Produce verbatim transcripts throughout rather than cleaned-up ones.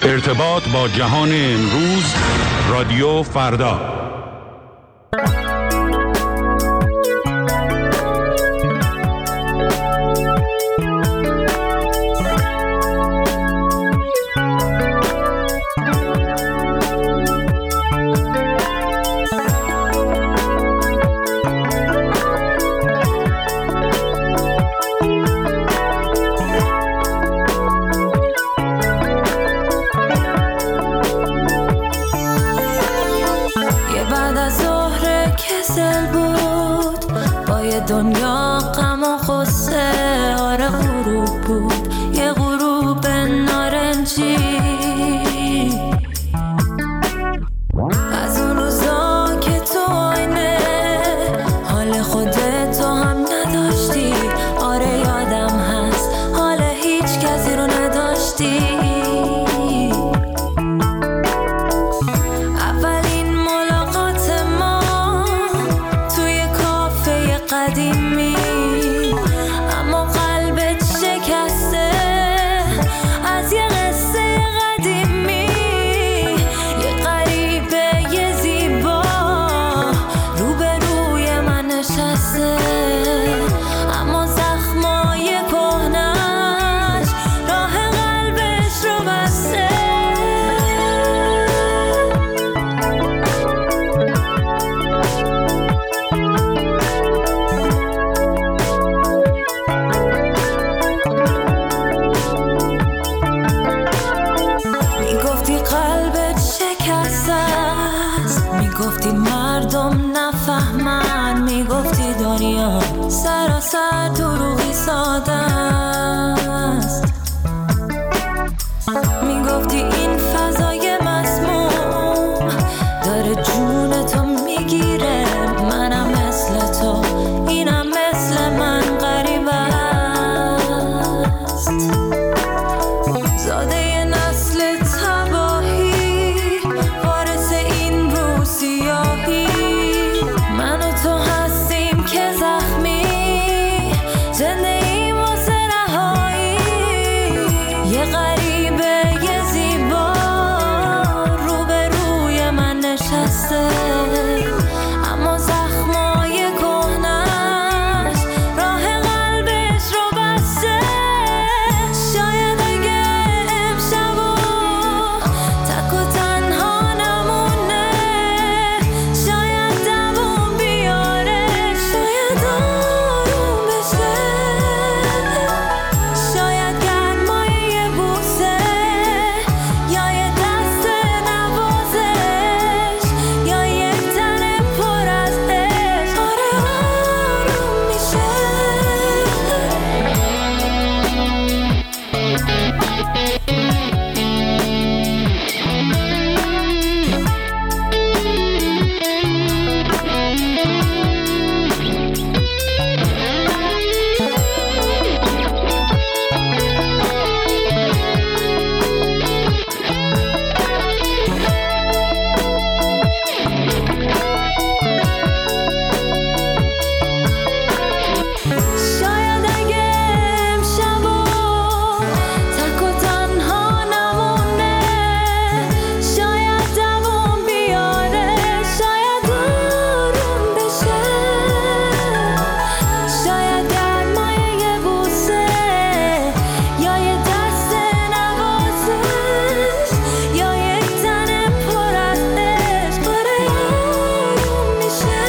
ارتباط با جهان امروز، رادیو فردا. دنیا غم و غصه، آره غروب بود، یه غروب نارنجی. از اون روزا که تو آینه حال خودت تو هم نداشتی، آره یادم هست حال هیچ کسی رو نداشتی. اولین ملاقات ما توی کافه قدیمی، اما قلبت شکسته از یه قصه قدیمی. یه غریبه یه زیبا روبروی من نشسته، اما زخمای کهنش راه قلبش رو بسته. میگفتی قلبت شکسته است، میگفتی مردم نفهمن، میگفتی دنیا سراسر دروغی ساده است، میگفتی این فضای مسموم داره جون تو میگیره. منم مثل تو، اینم مثل من غریب است، زاده نسل تباهی، وارث این رو سیاهی. من و تو هستیم که زخمی، زنده ایم واسه رهایی. یه غریبه یه زیبا روبروی من نشسته، اما زخمای کهنش راه قلبش رو بسته. شاید اگه امشبو تک و تنها نمونه، شاید دووم بیاره، شاید آروم بشه، شاید گرمای یه بوسه یا یه دست نوازش یا یه تن پر از عشق، آره آروم میشه. شاید اگه امشبو تک و تنها نمونه، شاید دووم بیاره، شاید آروم بشه، شاید گرمای یه بوسه یا یه دست نوازش یا یک تن پر از عشق، آره آروم میشه.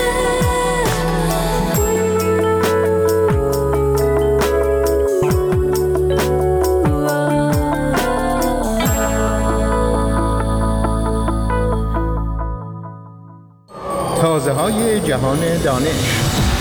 تازه های جهان دانش.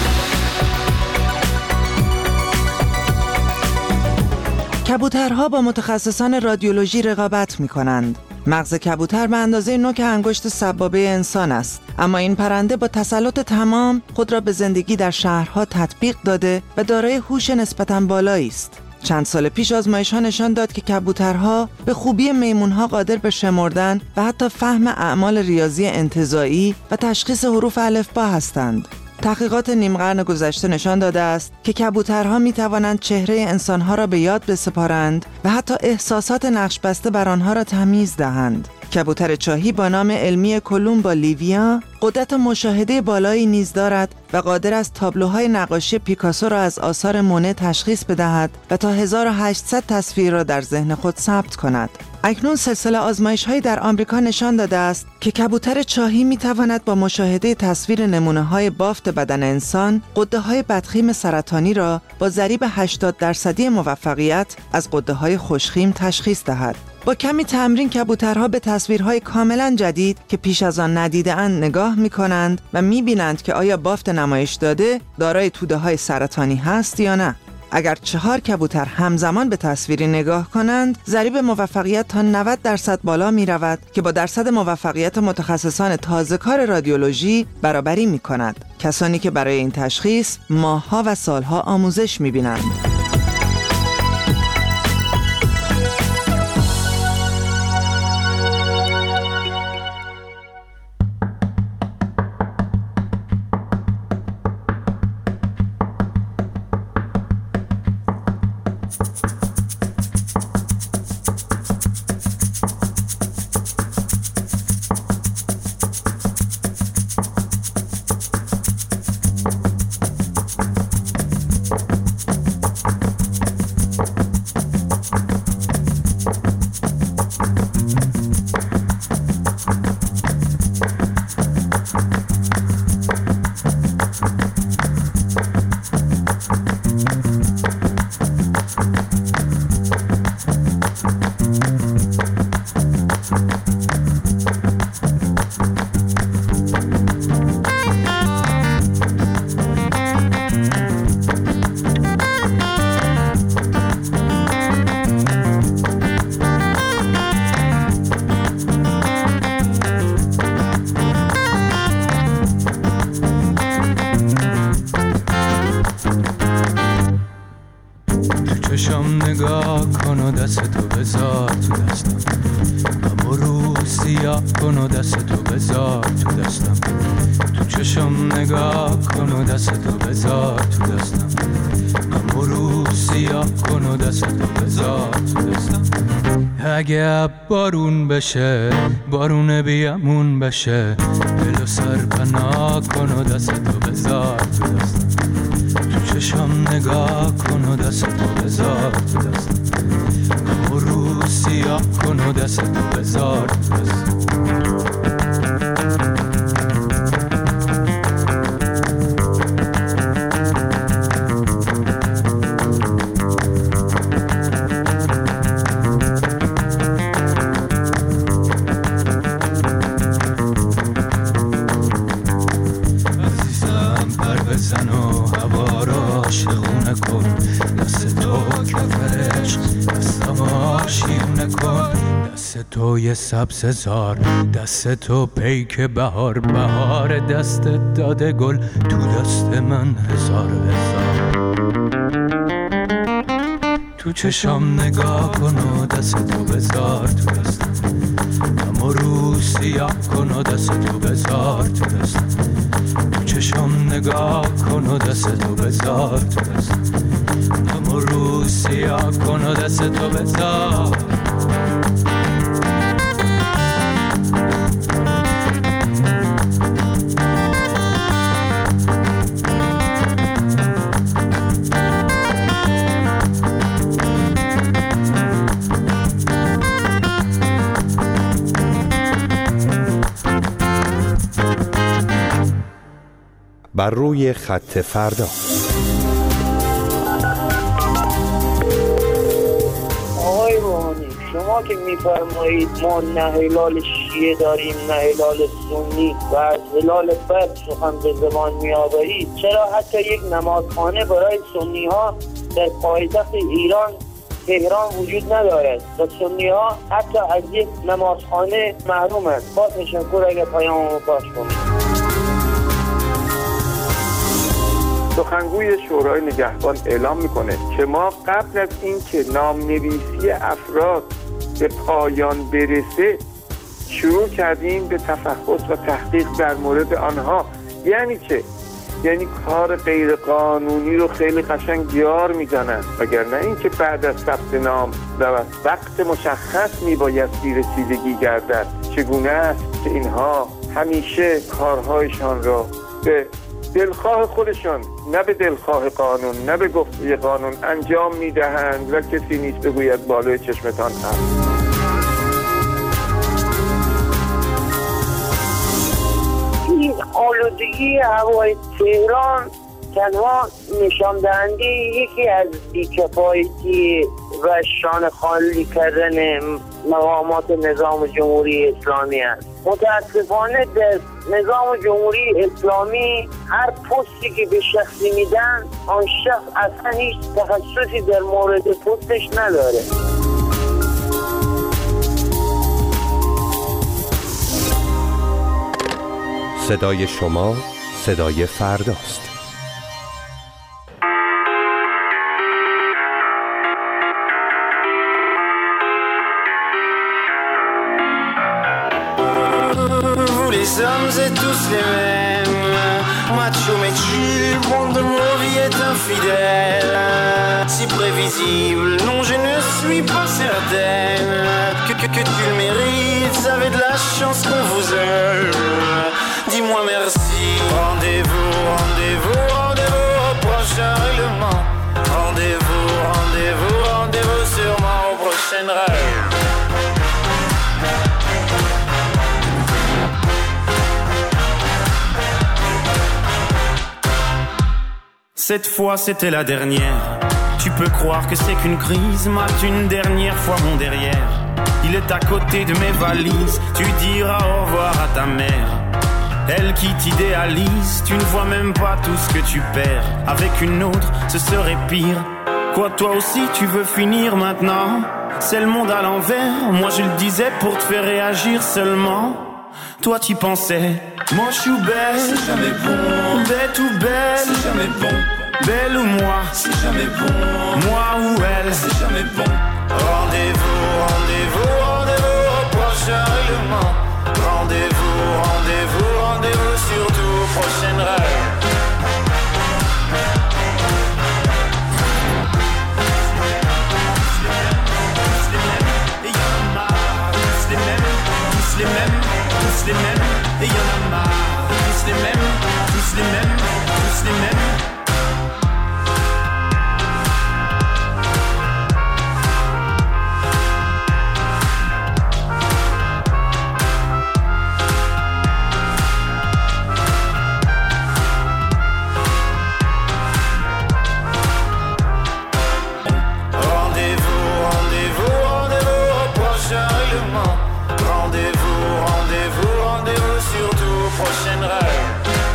کبوترها با متخصصان رادیولوژی رقابت می کنند. مغز کبوتر به اندازه نوک انگشت سبابه انسان است، اما این پرنده با تسلط تمام خود را به زندگی در شهرها تطبیق داده و دارای هوش نسبتاً بالایی است. چند سال پیش آزمایش‌ها نشان داد که کبوترها به خوبی میمون‌ها قادر به شمردن و حتی فهم اعمال ریاضی انتزاعی و تشخیص حروف الفبا هستند. تحقیقات نیم قرن گذشته نشان داده است که کبوترها می توانند چهره انسانها را به یاد بسپارند و حتی احساسات نقش‌بسته بر آنها را تمیز دهند. کبوتر چاهی با نام علمی کولومبا لیویا قدرت مشاهده بالایی نیز دارد و قادر است تابلوهای نقاشی پیکاسو را از آثار مونه تشخیص بدهد و تا هزار و هشتصد تصویر را در ذهن خود ثبت کند. اکنون سلسله آزمایش‌هایی در آمریکا نشان داده است که کبوتر چاهی می‌تواند با مشاهده تصویر نمونه‌های بافت بدن انسان، غده‌های بدخیم سرطانی را با ضریب هشتاد درصدی موفقیت از غده‌های خوشخیم تشخیص دهد. با کمی تمرین کبوترها به تصویرهای کاملا جدید که پیش از آن ندیده‌اند نگاه می‌کنند و می‌بینند که آیا بافت نمایش داده دارای توده‌های سرطانی هست یا نه. اگر چهار کبوتر همزمان به تصویری نگاه کنند، ضریب موفقیت تا نود درصد بالا می رود که با درصد موفقیت متخصصان تازه‌کار رادیولوژی برابری می کند. کسانی که برای این تشخیص ماه‌ها و سال‌ها آموزش می بینند. چشم نگاه کن و دست تو بذار تو دستم، اما رو سیاه کن و دست تو بذار تو دستم. تو چشم نگاه کن و دست تو بذار تو دستم، اما رو سیاه کن و دست تو بذار تو دستم. اگه بارون بشه بارون بیامون بشه، دل و سر پناه کن و دست تو بذار تو دستم. تو چشم نگاه کن و دست تو بذار تو دستم، اما رو سیاه کن و دست تو بذار تو دستم. تو یه سبز زار، دست تو پیک بهار، بهار دست داده گل تو دست من هزار هزار. تو چشم نگاه کن و دست تو بذار تو دستم، اما رو سیاه کن و دست تو بذار تو دستم. تو چشم نگاه کن و دست تو بذار تو دستم، اما رو سیاه کن و دست تو بذار. بر روی خط فردا. آقای روحانی، شما که میفرمایید ما نه هلال شیعه داریم نه هلال سنی و از هلال فرد سخن به زبان میآورید، چرا حتی یک نمازخانه برای سنی ها در پایتخت ایران تهران وجود ندارد و سنی ها حتی از یک نمازخانه محرومند؟ با تشکر اگر پیاممو پاش کنید. سخنگوی شورای نگهبان اعلام میکنه که ما قبل از اینکه نام‌نویسی افراد به پایان برسه شروع کردیم به تفحص و تحقیق در مورد آنها. یعنی که یعنی کار غیر قانونی رو خیلی قشنگ بیار میزنن، وگرنه اینکه بعد از ثبت نام و وقت مشخص میبایستی رسیدگی گردد. چگونه است که اینها همیشه کارهایشان را به دلخواه خودشان، نه به دلخواه قانون، نه به گفته قانون انجام میدهند و کسی نیست بگوید بالای چشمتان هست. این آلودگی هوای تهران تنها نشان دهنده یکی از بی‌کفایتی و شانه خالی کردن مقامات نظام جمهوری اسلامی است. متاسفانه در نظام جمهوری اسلامی هر پستی که به شخصی میدن، آن شخص اصلا هیچ تخصصی در مورد پستش نداره. صدای شما صدای فرداست. Les hommes et tous les mêmes, macho mais tu, monde de ma vie est infidèle, si prévisible, non je ne suis pas certaine que, que, que tu le mérites, vous avez de la chance qu'on vous aime, dis-moi merci. Rendez-vous, rendez-vous, rendez-vous au prochain règlement, rendez-vous, rendez-vous, rendez-vous sûrement au prochain rêve. Cette fois c'était la dernière. Tu peux croire que c'est qu'une crise, mate une dernière fois mon derrière. Il est à côté de mes valises, tu diras au revoir à ta mère. Elle qui t'idéalise, tu ne vois même pas tout ce que tu perds. Avec une autre, ce serait pire. Quoi, toi aussi tu veux finir maintenant? C'est le monde à l'envers, moi je le disais pour te faire réagir seulement. Toi t'y pensais, moi je suis belle, c'est jamais bon. Bête ou belle, c'est jamais bon. Belle ou moi, c'est jamais bon. Moi ou elle, c'est jamais bon. Rendez-vous, rendez-vous, rendez-vous au prochain règlement. Rendez-vous, rendez-vous, rendez-vous surtout au prochain rêve. Les mêmes, tous les mêmes, et y'en a marre. Tous les mêmes, tous les mêmes, tous les mêmes. Rendez-vous, rendez-vous, rendez-vous au prochain règlement. Rendez-vous, rendez-vous, rendez-vous surtout au prochain rêve.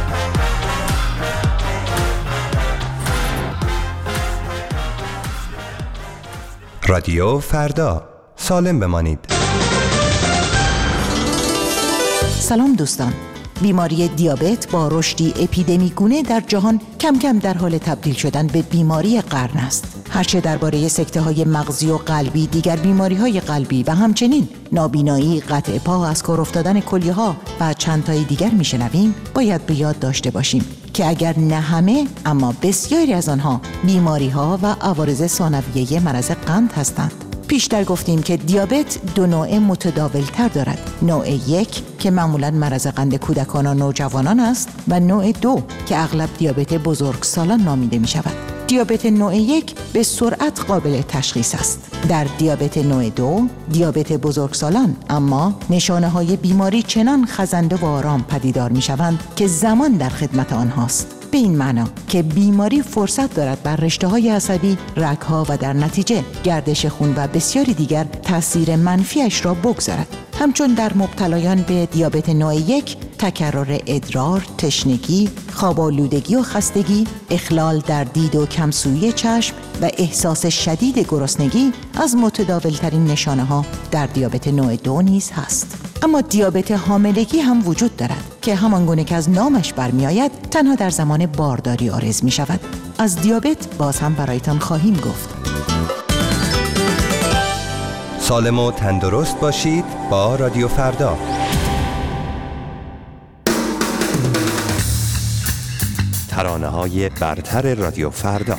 رادیو فردا، سالم بمانید. سلام دوستان. بیماری دیابت با رشدی اپیدمیگونه در جهان کم کم در حال تبدیل شدن به بیماری قرن است. هرچه درباره سکته‌های مغزی و قلبی، دیگر بیماری‌های قلبی و همچنین نابینایی، قطع پا، از کار افتادن کلیه‌ها و چند تای دیگر میشنویم، باید به یاد داشته باشیم که اگر نه همه اما بسیاری از آنها بیماری‌ها و عوارض ثانویه مرض قند هستند. پیشتر گفتیم که دیابت دو نوع متداول‌تر دارد. نوع یک که معمولاً مرض قند کودکان و نوجوانان است و نوع دو که اغلب دیابت بزرگسالان نامیده می شود. دیابت نوع یک به سرعت قابل تشخیص است. در دیابت نوع دو، دیابت بزرگسالان، اما نشانه های بیماری چنان خزنده و آرام پدیدار می شوند که زمان در خدمت آنهاست. به این معنا که بیماری فرصت دارد بر رشته‌های عصبی، رگ‌ها و در نتیجه گردش خون و بسیاری دیگر تأثیر منفیش را بگذارد. همچون در مبتلایان به دیابت نوع یک، تکرار ادرار، تشنگی، خواب‌آلودگی و خستگی، اخلال در دید و کمسویی چشم و احساس شدید گرسنگی از متداول‌ترین نشانه‌ها در دیابت نوع دو نیز هست. اما دیابت حاملگی هم وجود دارد که همانگونه که از نامش برمی‌آید تنها در زمان بارداری عارض می‌شود. از دیابت باز هم برایتان خواهیم گفت. سالم و تندرست باشید با رادیو فردا. ترانه‌های برتر رادیو فردا.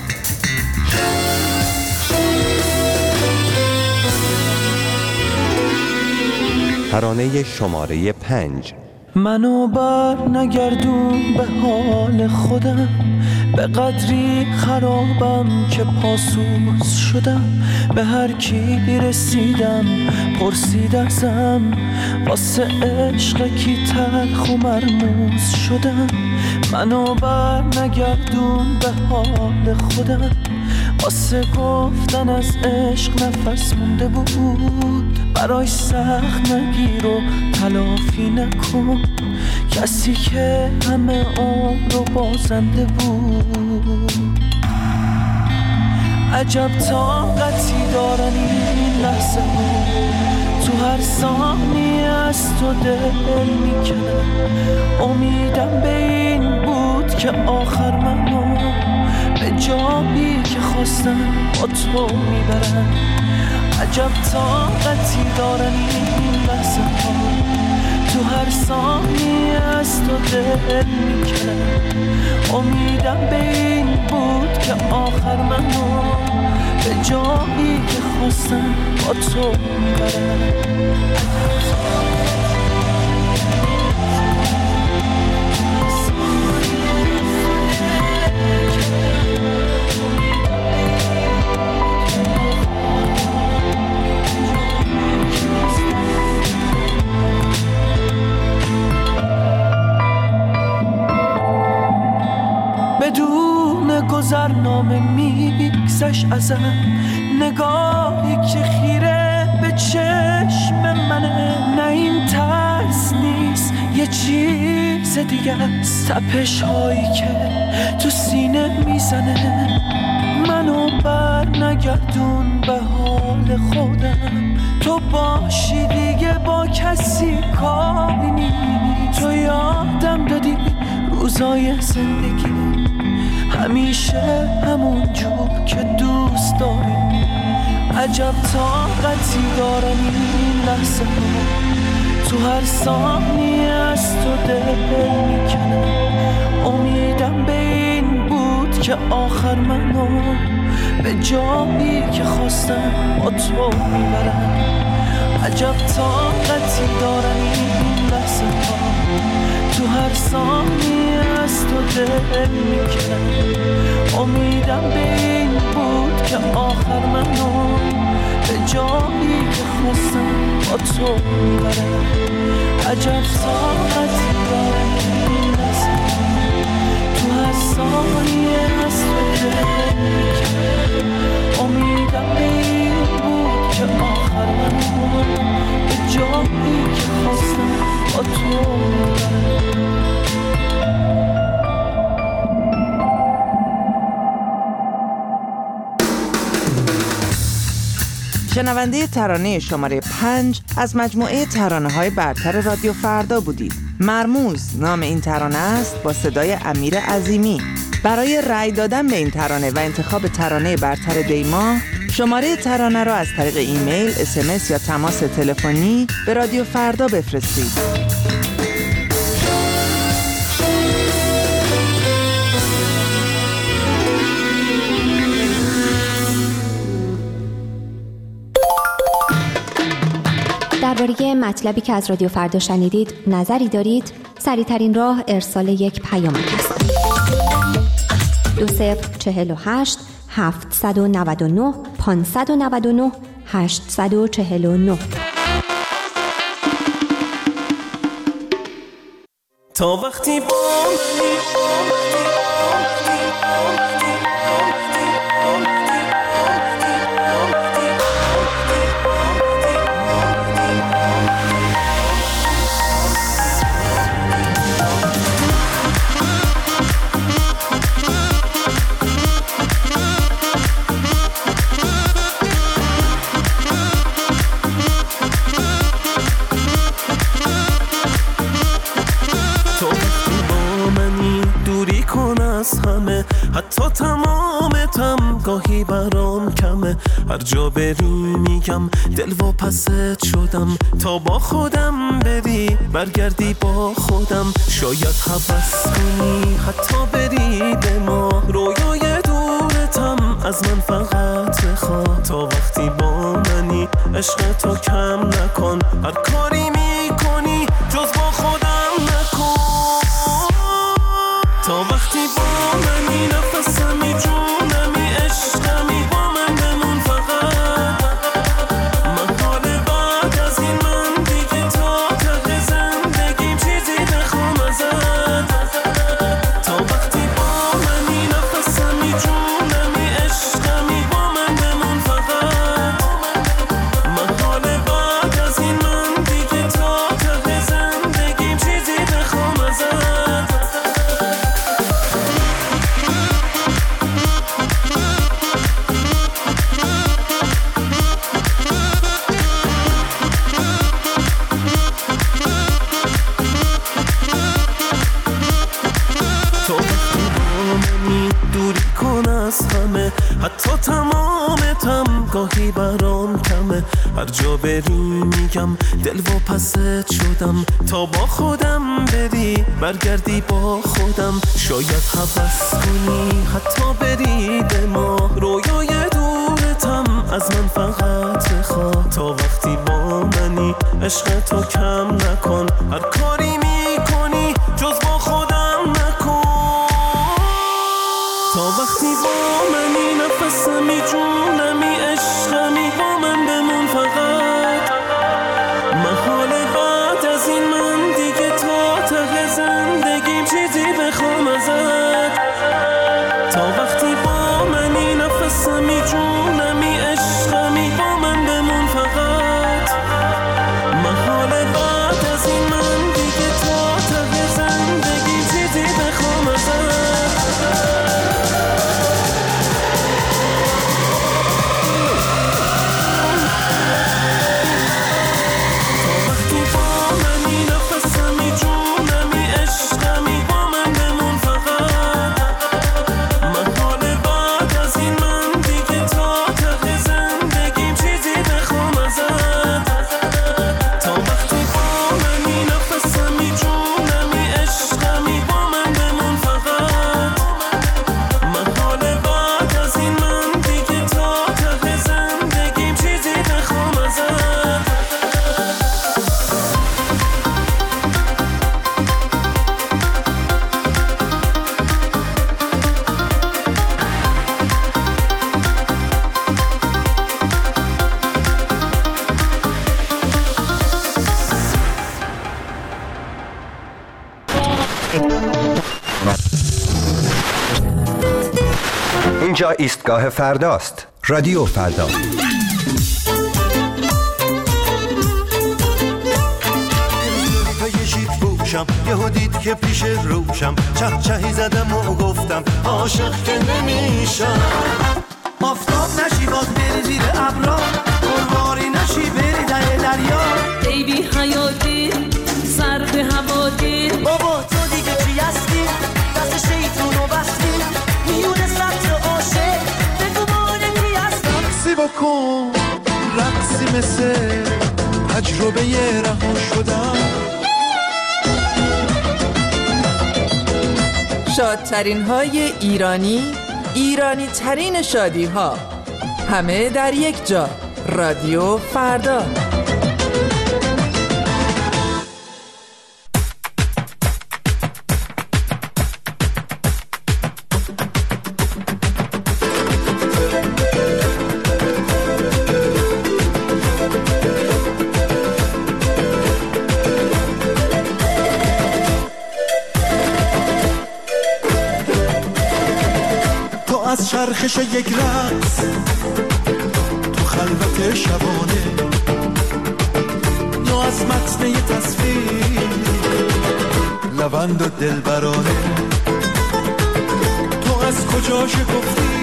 ترانه شماره پنج. منو بر نگردون به حال خودم، به قدری خرابم که پاسوس شدم. به هر کی رسیدم پرسید ازم، واسه عشق کی تلخ و مرموز شدم. منو بر نگردون به حال خودم، واسه گفتن از عشق نفس مونده بود. برای سخت نگیر و تلافی نکن، کسی که همه عمر رو بازنده بود. عجب طاقتی دارن این لحظه ها، تو هر ثانیه از تو دل میکنم. امیدم به این بود که آخر منو به جایی که خواستم با تو میبرم. عجب طاقتی دارن این لحظه ها، تو هر ثانیه از تو دل میکنم. امیدم به این بود که آخر منو به جایی که خواستم با تو میبرم. بدون گذرنامه میگذشت ازم، نگاهی که خیره به چشم منه. نه این ترس نیست یه چیز دیگه است، تپش هایی که تو سینه میزنه. منو بر نگردون به حال خودم، تو باشی دیگه با کسی کاری نیست. تو یادم دادی روزای زندگی همیشه همون جور که دوست داری. عجب طاقتی دارن این لحظه ها، تو هر ثانیه از تو دل میکنم. امیدم به این بود که آخر منو به جایی که خواستم با تو میبرم. عجب طاقتی دارن این لحظه ها، تو هر ثانیه از تو دل میکنم. امیدم به این بود که آخر منو به جایی که خواستم با تو میبرم. عجب طاقتی دارن این لحظه ها، تو هر ثانیه از تو دل میکنم. امیدم به این بود که آخر منو به جایی که خواستم با تو میبرم. شنونده ترانه شماره پنج از مجموعه ترانه های برتر رادیو فردا بودید. مرموز نام این ترانه است با صدای امیر عظیمی. برای رأی دادن به این ترانه و انتخاب ترانه برتر دیما، شماره ترانه را از طریق ایمیل، اس ام اس یا تماس تلفنی به رادیو فردا بفرستید. درباره مطلبی که از رادیو فردا شنیدید نظری دارید؟ سریع‌ترین راه ارسال یک پیامک است. دو صفر چهل و هشت هفتصد و نود و نه پانصد و نود و نه هشتصد و چهل و نه. تا وقتی با حتی تمامتم گاهی برام کمه. هر جا بری میگم دل و پست شدم، تا با خودم بری برگردی با خودم. شاید هوس کنی حتی بری به ما، رویای دورتم از من فقط بخواه. تا وقتی با منی عشق تو کم نکن، هر کاری میکنی جز با خودم نکن. تا وقتی با منی نفسمی جونمی عشقمی، با من بمون فقط. من حال بعد از این من دیگه تا ته زندگیم چیزی بخوام ازت. تا وقتی با منی نفسمی جونمی عشقمی، با من بمون فقط. من حال بعد از این من دیگه تا ته زندگیم چیزی بخوام ازت. حتی تمامتم گاهی برام کمه. هر جا بری میگم دل و پست شدم، تا با خودم بری برگردی با خودم. شاید هوس کنی حتی بری به ما، رویای دورتم از من فقط بخواه. تا وقتی با منی عشق تو کم نکن، هر کاری میکنی جز با خودم نکن. تا وقتی با منی نفسمی جونمی عشقمی، با من بمون فقط. من حال بعد از این من دیگه تا ته زندگیم چیزی بخوام ازت. تا وقتی با منی نفسمی جونمی عشقمی، با من بمون فقط. من حال بعد از این من دیگه تا ته زندگیم چیزی بخوام ازت. اینجا ایستگاه فرداست. رادیو فردا. یهو دید که پیش روشم، چه چهی زدم و گفتم عاشق که نمیشم. آفتاب نشی باز بری زیر ابرا، قرباری نشی بری در دریا. ای بی حیاتی سر به هوا دیر، بابا تو دیگه چی هستی؟ دست شیطونو بستی میونه سطر عاشق، بگو مانه کی هستی؟ رقصی بکن رقصی مثل تجربه رها شدن. شادترین های ایرانی، ایرانی ترین شادی ها، همه در یک جا. رادیو فردا. از چرخش یک رقص تو خلوت شبانه، یا از متن یک تصویر لبند و دلبرانه. تو از کجا شکفتی،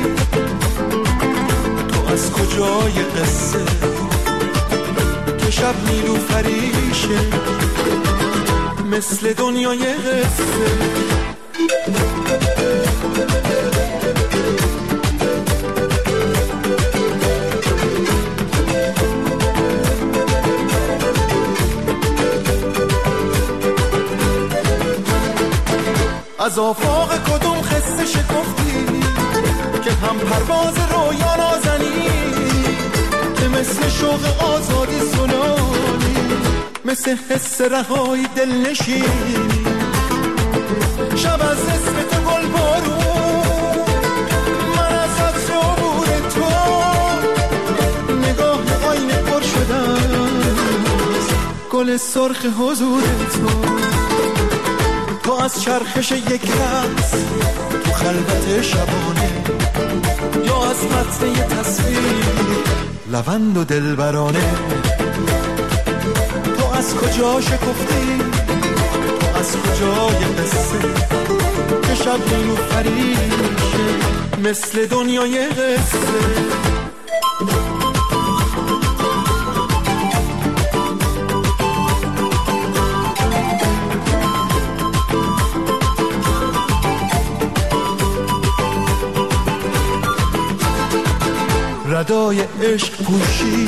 تو از کجای قصه که شب نیلوفریشه مثل دنیای قصه. از آفاق کدوم خسته شکفتی که هم پرواز رویا نازنی، که مثل شوق آزادی سنانی، مثل حس رهایی دل نشینی. شب از اسم تو گل بارون، من از عطر عبور تو، نگاه آینه پر شدم گل سرخ حضور تو. تو از چرخش یک رقص تو خلوت شبانه، یا از متن یه تصویر لوند و دلبرانه. تو از کجا شکفتی، تو از کجای قصه که شب نیلوفریشه مثل دنیای قصه. ردای عشق پوشید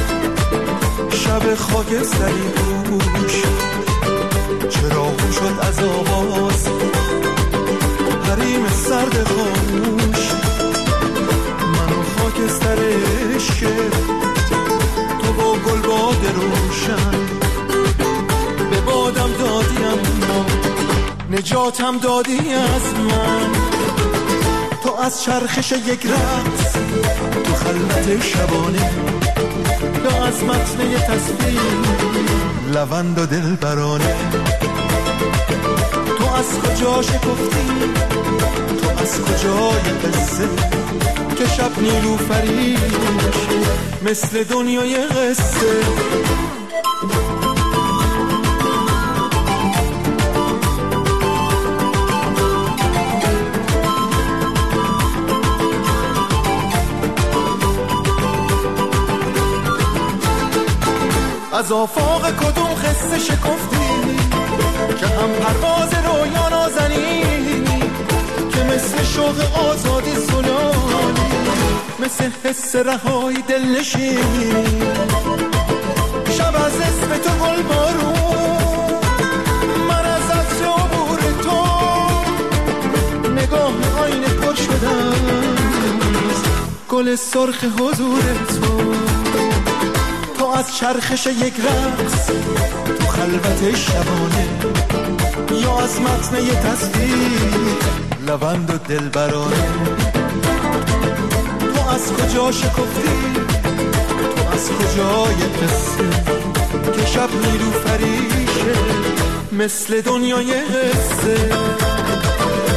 شب خاکستری دوش، چراغ شد از آواز حریم سرد خاموش. من و خاکستر عشق تو با گل باد روشن، به بادم دادیم نجاتم دادی از من. تو از چرخش یک رقص تو خلوت شبانه، یا از متن یه تصویر لوند و دلبرانه. تو از کجا شکفتی، تو از کجای قصه که شب نیلوفریش مثل دنیای قصه. از آفاق کدوم خسته شکفتی که هم پرواز رویا نازنی، که مثل شوق آزادی سنانی، مثل حس رهایی دل نشینی. شب از اسم تو گل بارون، من از عطر عبور تو، نگاه آینه پر شدم گل سرخ حضور تو. تو از چرخش یک رقص تو خلوت شبانه، یا از متن یه تصویر لوند و دلبرانه. تو از کجا شکفتی، تو از کجای قصه که شب نیلوفریشه مثل دنیای قصه.